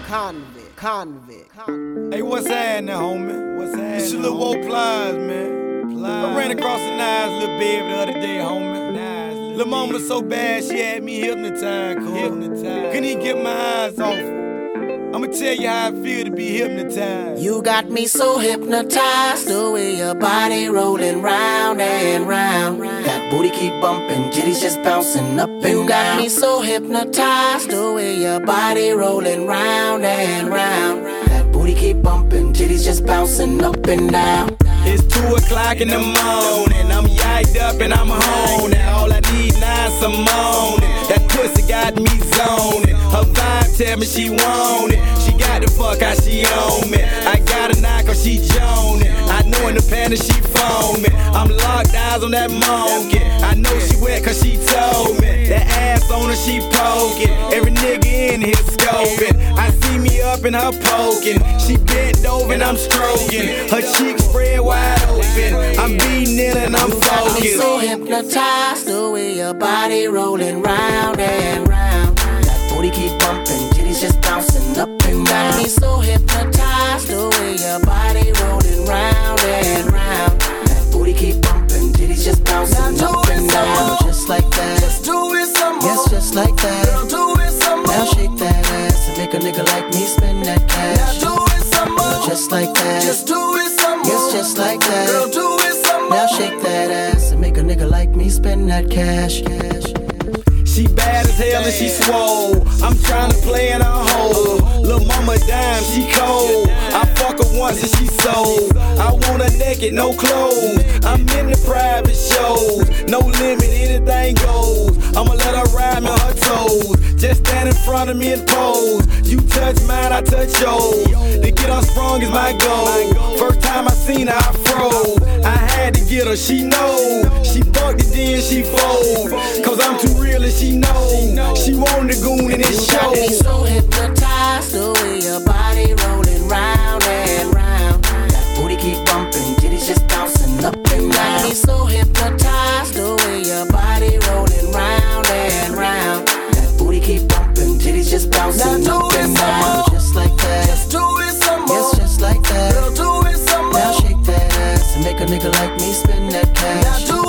Convict. Hey, what's happening, homie? What's happening? It's your little old Plies, man. I ran across a nice little baby the other day, homie. Lil' mama was so bad, she had me hypnotized. Couldn't even get my eyes off her. I'ma tell you how I feel to be hypnotized. You got me so hypnotized, the way your body rolling round and round. That booty keep bumping, titties just bouncing up and down. You got me so hypnotized, the way your body rolling round and round. That booty keep bumping, titties just bouncing up and down. It's 2 o'clock in the morning, I'm yiked up and I'm home. Now all I need now is some moaning. That pussy got me zoning. Her vibe tell me she want it. She got the fuck how she own me. I got a knock cause she joning. I know in the panic she phone me. I'm locked eyes on that monkey. I know she wet cause she told me. That ass on her she poking. Every nigga in here scoping. I see me up in her poking. She bent over and I'm stroking. Her cheeks spread wide open. I'm beating it and I'm focused. I'm so hypnotized, the way your body rolling round and round. That booty keep bumping, titties just bouncing up and down. I'm so hypnotized, the way your body rolling round and round. That booty keep bumping, titties just bouncing up and down. Just like that, just do it some more. Yes, just like that. Girl, do it some more. Now shake that ass and make a nigga like me spend that cash. Now do it some more. Just like that. Just do it some more. Yes, just like that. Girl, do it some more. Now shake that ass and make a nigga like me spend that cash. She bad as hell and she swole. I'm tryna play in her hole. Lil' mama dime, she cold. I fuck her once and she sold. I want her naked, no clothes. I'm in the private shows. No limit, anything goes. I'ma let her ride me on her toes. Just stand in front of me and pose. You touch mine, I touch yours. To get her sprung is my goal. First time I seen her, I froze. I had to get her, she know. She fucked it, then she fold. Cause I'm too real and she know. She wanted the goon in this show. You got me so hypnotized, the way your body rolling round and round. That booty keep bumping, titties just bouncing up and down. You got me so hypnotized, the way your body rolling round and round. That booty keep bumping, titties just bouncing up and down. Just like that. Just do it some more. Yes, just like that. Girl, do it some more. Now shake that ass and make a nigga like me spend that cash. Now do